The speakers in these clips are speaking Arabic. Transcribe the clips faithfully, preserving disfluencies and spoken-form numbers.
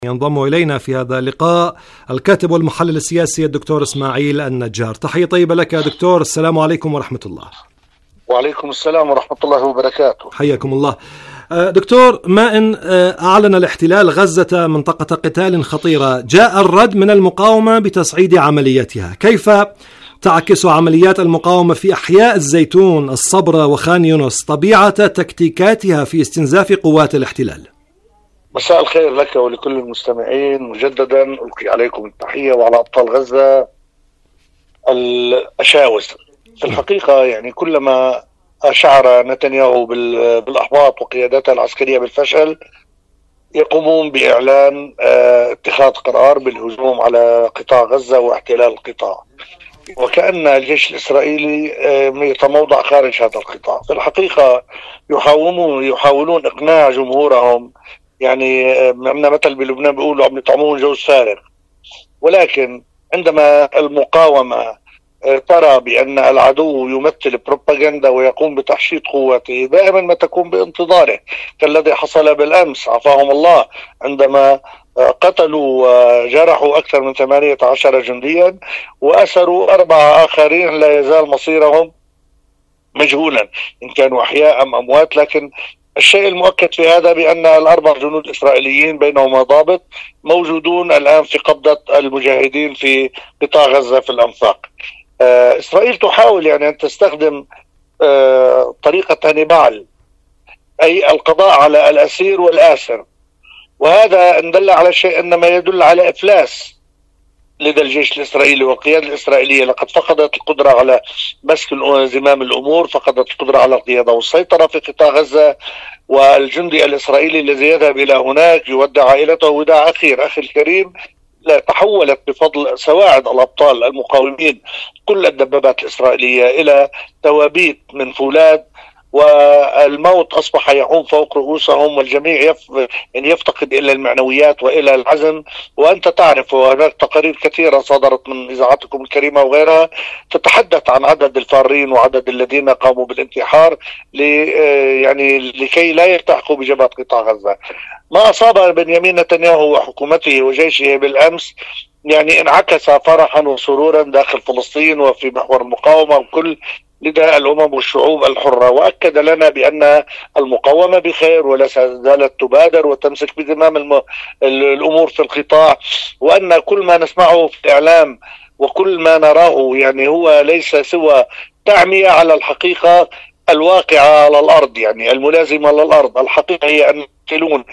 ينضم إلينا في هذا اللقاء الكاتب والمحلل السياسي الدكتور إسماعيل النجار. تحية طيبة لك يا دكتور، السلام عليكم ورحمة الله. وعليكم السلام ورحمة الله وبركاته. حياكم الله. دكتور، ما إن أعلن الاحتلال غزة منطقة قتال خطيرة، جاء الرد من المقاومة بتصعيد عملياتها، كيف تعكس عمليات المقاومة في أحياء الزيتون، الصبرة وخان يونس طبيعة تكتيكاتها في استنزاف قوات الاحتلال؟ مساء الخير لك ولكل المستمعين، مجددا ألقي عليكم التحية وعلى أبطال غزة الأشاوس. في الحقيقة يعني كلما أشعر نتنياهو بالأحباط وقيادته العسكرية بالفشل يقومون بإعلان اتخاذ قرار بالهجوم على قطاع غزة واحتلال القطاع، وكأن الجيش الإسرائيلي يتموضع خارج هذا القطاع. في الحقيقة يحاولون يحاولون إقناع جمهورهم، يعني عندنا مثل بلبنان بيقولوا عم يطعمون جوز فارغ، ولكن عندما المقاومة ترى بأن العدو يمثل بروباغندا ويقوم بتحشيد قوته، دائما ما تكون بانتظاره، كالذي حصل بالأمس عفاهم الله عندما قتلوا وجرحوا أكثر من ثمانية عشر جنديا وأسروا أربعة آخرين لا يزال مصيرهم مجهولا إن كانوا أحياء أم أموات. لكن الشيء المؤكد في هذا بأن الأربع جنود إسرائيليين بينهم ضابط موجودون الآن في قبضة المجاهدين في قطاع غزة في الأنفاق. إسرائيل تحاول يعني أن تستخدم طريقة هانيبال، أي القضاء على الأسير والآسر، وهذا إن دل على شيء إنما يدل على إفلاس لدى الجيش الإسرائيلي والقيادة الإسرائيلية. لقد فقدت القدرة على مسك زمام الأمور، فقدت القدرة على القيادة والسيطرة في قطاع غزة، والجندي الإسرائيلي الذي يذهب إلى هناك يودع عائلته وداع أخير. أخي الكريم، لا تحولت بفضل سواعد الأبطال المقاومين كل الدبابات الإسرائيلية إلى توابيت من فولاذ، والموت أصبح يعوم فوق رؤوسهم، والجميع يف... يعني يفتقد إلى المعنويات وإلى العزم. وأنت تعرف وهناك تقارير كثيرة صدرت من إذاعتكم الكريمة وغيرها تتحدث عن عدد الفارين وعدد الذين قاموا بالانتحار ل... يعني لكي لا يلتحقوا بجبهة قطاع غزة. ما أصاب بنيامين نتنياهو وحكومته وجيشه بالأمس يعني انعكس فرحا وسرورا داخل فلسطين وفي محور المقاومة وكل لدى الأمم والشعوب الحرة، وأكد لنا بأن المقاومة بخير ولا زالت تبادر وتمسك بزمام الم... الأمور في القطاع، وأن كل ما نسمعه في الإعلام وكل ما نراه يعني هو ليس سوى تعمية على الحقيقة الواقعة على الأرض، يعني الملازمة للأرض. الحقيقة هي أن يقتلون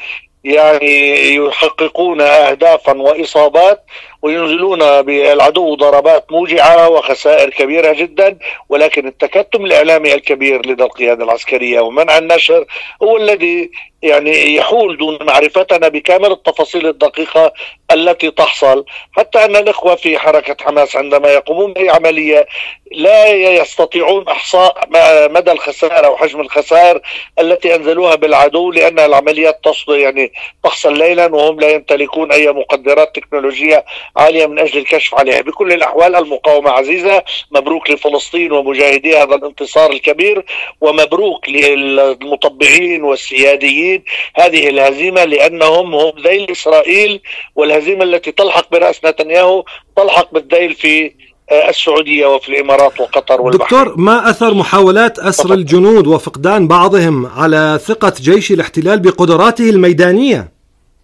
يعني يحققون أهدافا وإصابات وينزلون بالعدو ضربات موجعة وخسائر كبيرة جدا، ولكن التكتم الإعلامي الكبير لدى القيادة العسكرية ومنع النشر هو الذي يعني يحول دون معرفتنا بكامل التفاصيل الدقيقة التي تحصل، حتى أن الإخوة في حركة حماس عندما يقومون بعملية لا يستطيعون إحصاء مدى الخسائر وحجم الخسائر التي أنزلوها بالعدو، لأن العمليات تصل يعني تحصل ليلا وهم لا يمتلكون أي مقدرات تكنولوجية عالية من أجل الكشف عليها. بكل الأحوال المقاومة عزيزة، مبروك لفلسطين ومجاهدي هذا الانتصار الكبير، ومبروك للمطبعين والسياديين هذه الهزيمة، لأنهم هم ذيل إسرائيل، والهزيمة التي تلحق برأس نتنياهو تلحق بالذيل في السعودية وفي الإمارات وقطر والبحرين. دكتور، ما أثر محاولات أسر الجنود وفقدان بعضهم على ثقة جيش الاحتلال بقدراته الميدانية؟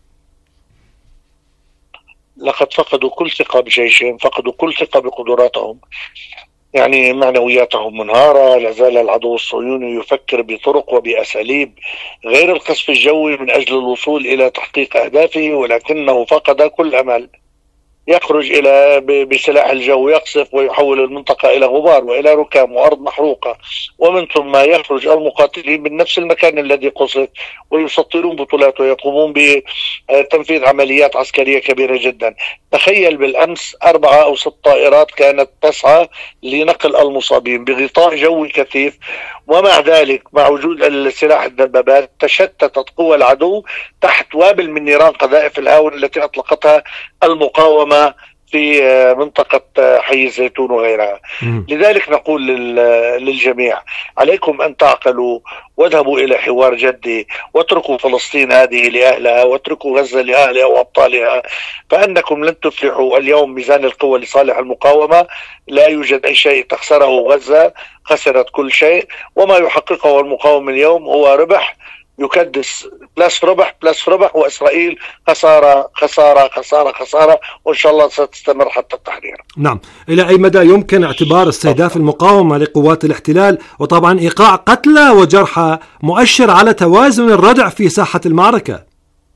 لقد فقدوا كل ثقة بجيشهم، فقدوا كل ثقة بقدراتهم، يعني معنوياتهم منهارة. لازال العدو الصهيوني يفكر بطرق وبأساليب غير القصف الجوي من أجل الوصول إلى تحقيق أهدافه، ولكنه فقد كل أمل. يخرج إلى بسلاح الجو، يقصف ويحول المنطقة إلى غبار وإلى ركام وأرض محروقة، ومن ثم يخرج المقاتلين من نفس المكان الذي قصف ويسطرون بطولات ويقومون بتنفيذ عمليات عسكرية كبيرة جدا. تخيل بالأمس أربعة أو ست طائرات كانت تسعى لنقل المصابين بغطاء جوي كثيف، ومع ذلك مع وجود السلاح الدبابات تشتتت قوى العدو تحت وابل من نيران قذائف الهاون التي أطلقتها المقاومة في منطقة حي الزيتون وغيرها. لذلك نقول للجميع عليكم أن تعقلوا واذهبوا إلى حوار جدي، واتركوا فلسطين هذه لأهلها، واتركوا غزة لأهلها وأبطالها، فأنكم لن تفلحوا. اليوم ميزان القوى لصالح المقاومة، لا يوجد أي شيء تخسره غزة، خسرت كل شيء، وما يحققه المقاومة اليوم هو ربح يكدس بلس ربح بلس ربح، وإسرائيل خسارة خسارة خسارة خسارة، وإن شاء الله ستستمر حتى التحرير. نعم، إلى أي مدى يمكن اعتبار استهداف المقاومة لقوات الاحتلال وطبعا إيقاع قتلى وجرحى مؤشر على توازن الردع في ساحة المعركة؟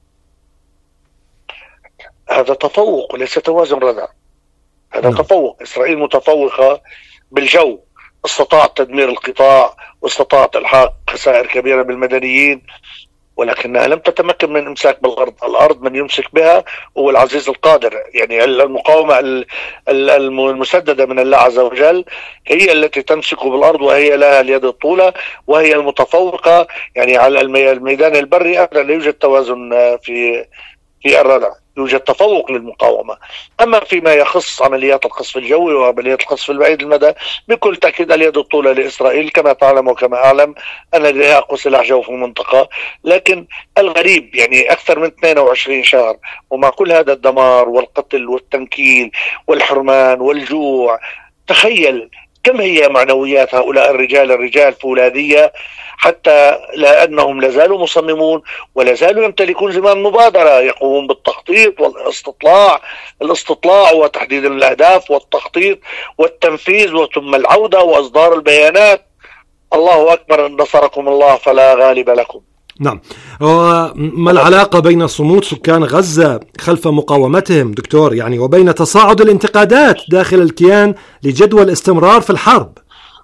هذا تفوق وليس توازن ردع، هذا نعم. تفوق. إسرائيل متفوقة بالجو، استطاعت تدمير القطاع واستطاعت إلحاق خسائر كبيرة بالمدنيين، ولكنها لم تتمكن من إمساك بالأرض. الأرض من يمسك بها هو العزيز القادر. يعني المقاومة المسددة من الله عز وجل هي التي تمسك بالأرض، وهي لها اليد الطولة، وهي المتفوقة. يعني على الميدان البري أبدا لا يوجد توازن في في الردع، يوجد تفوق للمقاومة. أما فيما يخص عمليات القصف الجوي وعمليات القصف البعيد المدى، بكل تأكيد اليد الطولة لإسرائيل، كما تعلم وكما أعلم أن لديها أقوى سلاح جو في المنطقة. لكن الغريب يعني أكثر من اثنين وعشرين شهر ومع كل هذا الدمار والقتل والتنكيل والحرمان والجوع، تخيل كم هي معنويات هؤلاء الرجال الرجال فولاذية، حتى لأنهم لازالوا مصممون ولازالوا يمتلكون زمام مبادرة، يقومون بالتخطيط والاستطلاع الاستطلاع وتحديد الأهداف والتخطيط والتنفيذ وثم العودة وإصدار البيانات. الله أكبر، إن نصركم الله فلا غالب لكم. نعم، وما العلاقة بين صمود سكان غزة خلف مقاومتهم دكتور يعني وبين تصاعد الانتقادات داخل الكيان لجدوى الاستمرار في الحرب؟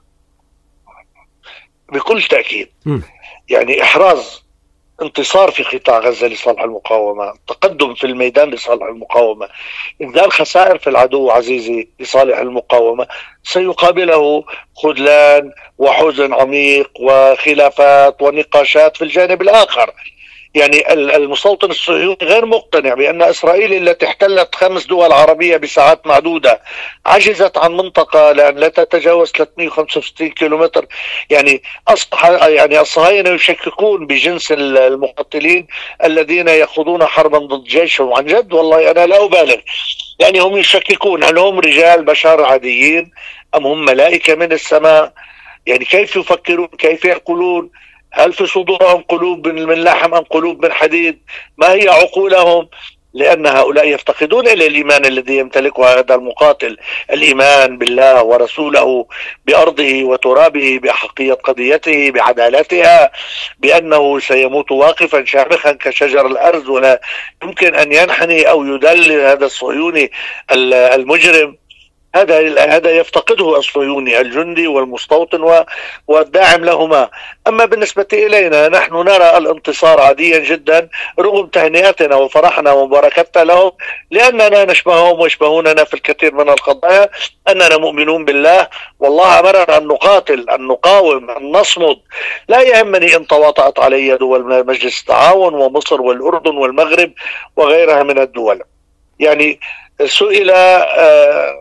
بكل تأكيد م. يعني إحراز انتصار في قطاع غزة لصالح المقاومة، تقدم في الميدان لصالح المقاومة، إنزال خسائر في العدو عزيزي لصالح المقاومة، سيقابله خذلان وحزن عميق وخلافات ونقاشات في الجانب الآخر. يعني المستوطن الصهيوني غير مقتنع بأن إسرائيل التي احتلت خمس دول عربية بساعات معدودة عجزت عن منطقة لأن لا تتجاوز ثلاثمئة وخمسة وستين كيلومتر. يعني أصبح يعني الصهاينة يشككون بجنس المقاتلين الذين يخوضون حربا ضد جيشهم. عن جد والله أنا لا أبالغ، يعني هم يشككون هل هم رجال بشر عاديين أم هم ملائكة من السماء؟ يعني كيف يفكرون، كيف يعقلون؟ هل في صدورهم قلوب من لحم أم قلوب من حديد؟ ما هي عقولهم؟ لأن هؤلاء يفتقدون إلى الإيمان الذي يمتلكه هذا المقاتل، الإيمان بالله ورسوله، بأرضه وترابه، بأحقية قضيته، بعدالتها، بأنه سيموت واقفا شامخا كشجر الأرز ولا يمكن أن ينحني أو يدلل هذا الصهيوني المجرم. هذا هذا يفتقده الصهيوني الجندي والمستوطن والداعم لهما. أما بالنسبة إلينا نحن نرى الانتصار عاديا جدا رغم تهنئتنا وفرحنا ومباركتنا لهم، لأننا نشبههم ويشبهوننا في الكثير من القضايا، أننا مؤمنون بالله والله أمرنا أن نقاتل، أن نقاوم، أن نصمد. لا يهمني إن تواطأت علي دول مجلس التعاون ومصر والأردن والمغرب وغيرها من الدول. يعني سئل آه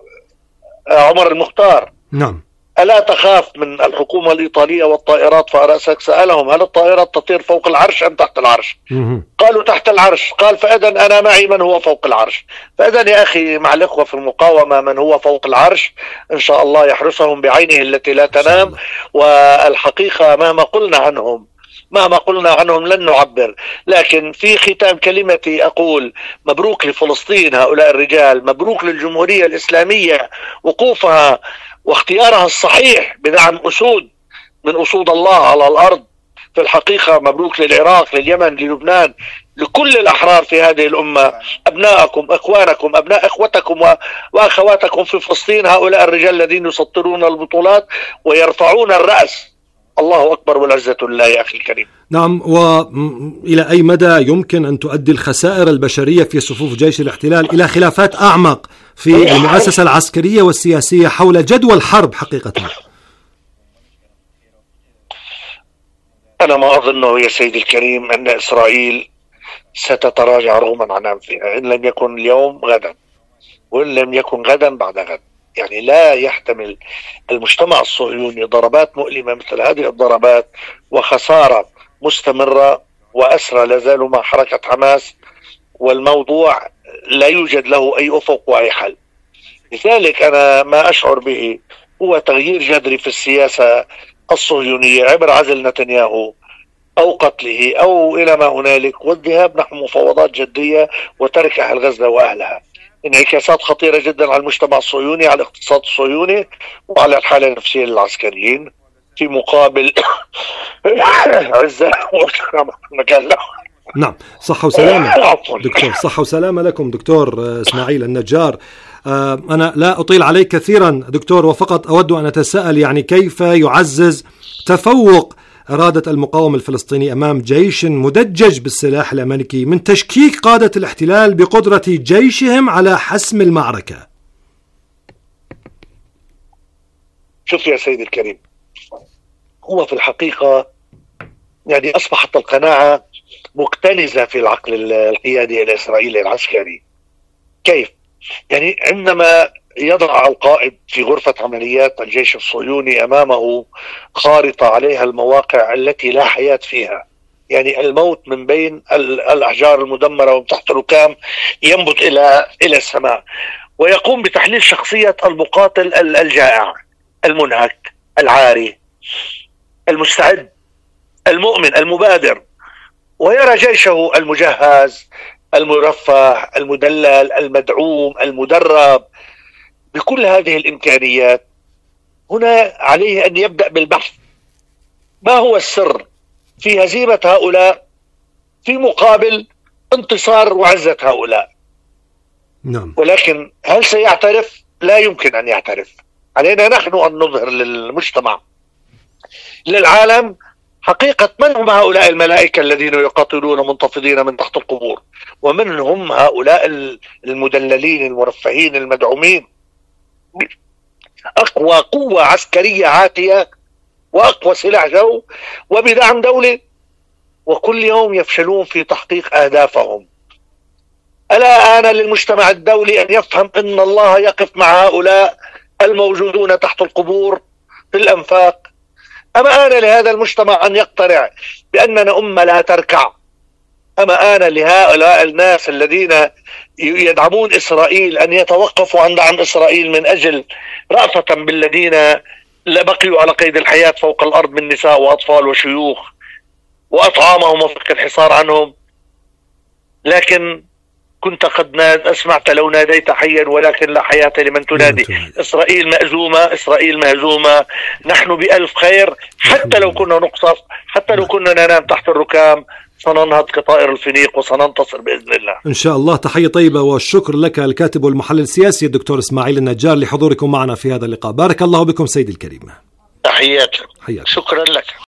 عمر المختار نعم ألا تخاف من الحكومة الإيطالية والطائرات؟ فرأسك سألهم هل الطائرات تطير فوق العرش أم تحت العرش؟ مم. قالوا تحت العرش. قال فإذن أنا معي من هو فوق العرش. فإذن يا أخي مع الإخوة في المقاومة من هو فوق العرش إن شاء الله يحرسهم بعينه التي لا تنام. والحقيقة مهما قلنا عنهم مهما قلنا عنهم لن نعبر. لكن في ختام كلمتي أقول مبروك لفلسطين، هؤلاء الرجال، مبروك للجمهورية الإسلامية وقوفها واختيارها الصحيح بدعم أسود من أسود الله على الأرض. في الحقيقة مبروك للعراق، لليمن، للبنان، لكل الأحرار في هذه الأمة، أبناءكم، أخوانكم، أبناء إخوتكم وأخواتكم في فلسطين، هؤلاء الرجال الذين يسطرون البطولات ويرفعون الرأس. الله أكبر والعزة لله يا أخي الكريم. نعم، وإلى أي مدى يمكن أن تؤدي الخسائر البشرية في صفوف جيش الاحتلال إلى خلافات أعمق في المؤسسة العسكرية والسياسية حول جدوى الحرب حقيقة؟ أنا ما أظنه يا سيدي الكريم أن إسرائيل ستتراجع رغما عن أنفها، إن لم يكن اليوم غدا. وإن لم يكن غدا بعد غد. يعني لا يحتمل المجتمع الصهيوني ضربات مؤلمة مثل هذه الضربات وخسارة مستمرة وأسرى لازالوا مع حركة حماس، والموضوع لا يوجد له أي أفق وأي حل. لذلك أنا ما أشعر به هو تغيير جذري في السياسة الصهيونية عبر عزل نتنياهو أو قتله أو إلى ما هنالك، والذهاب نحو مفاوضات جدية وترك أهل غزة وأهلها. انعكاسات خطيرة جدا على المجتمع الصهيوني، على الاقتصاد الصهيوني، وعلى الحالة النفسية للعسكريين، في مقابل عزة وكرامة مكان له. نعم، صحة وسلامة دكتور، صحة وسلامة لكم دكتور إسماعيل النجار. أنا لا أطيل عليك كثيرا دكتور، وفقط أود أن أتساءل يعني كيف يعزز تفوق إرادة المقاومة الفلسطيني أمام جيش مدجج بالسلاح الأمريكي من تشكيك قادة الاحتلال بقدرة جيشهم على حسم المعركة؟ شوف يا سيدي الكريم، هو في الحقيقة يعني أصبحت القناعة مكتنزة في العقل القيادي الإسرائيلي العسكري. كيف؟ يعني عندما يضع القائد في غرفة عمليات الجيش الصهيوني أمامه خارطة عليها المواقع التي لا حياة فيها، يعني الموت من بين الأحجار المدمرة ومن تحت الركام ينبت إلى إلى السماء، ويقوم بتحليل شخصية المقاتل الجائع المنهك العاري المستعد المؤمن المبادر، ويرى جيشه المجهز المرفه المدلل المدعوم المدرب بكل هذه الإمكانيات. هنا عليه أن يبدأ بالبحث، ما هو السر في هزيمة هؤلاء في مقابل انتصار وعزة هؤلاء؟ نعم. ولكن هل سيعترف؟ لا يمكن أن يعترف. علينا نحن أن نظهر للمجتمع للعالم حقيقة من هم هؤلاء الملائكة الذين يقاتلون منتفضين من تحت القبور، ومن هم هؤلاء المدللين المرفهين المدعومين. أقوى قوة عسكرية عاتية وأقوى سلاح جو وبدعم دولي، وكل يوم يفشلون في تحقيق أهدافهم. ألا آن للمجتمع الدولي أن يفهم أن الله يقف مع هؤلاء الموجودون تحت القبور في الأنفاق؟ أما آن لهذا المجتمع أن يقتنع بأننا أمة لا تركع؟ أما آن لهؤلاء الناس الذين يدعمون إسرائيل أن يتوقفوا عن دعم إسرائيل من أجل رأفة بالذين بقيوا على قيد الحياة فوق الأرض من نساء وأطفال وشيوخ، وأطعامهم وفك الحصار عنهم؟ لكن كنت قد أسمعت لو ناديت حيا ولكن لا حياة لمن تنادي. إسرائيل مأزومة، إسرائيل مهزومة، نحن بألف خير، حتى لو كنا نقصف، حتى لو كنا ننام تحت الركام سننهض كطائر الفينيق وسننتصر بإذن الله إن شاء الله. تحية طيبة والشكر لك الكاتب والمحلل السياسي الدكتور إسماعيل النجار لحضوركم معنا في هذا اللقاء. بارك الله بكم سيدي الكريم. تحياتي، شكرا لك.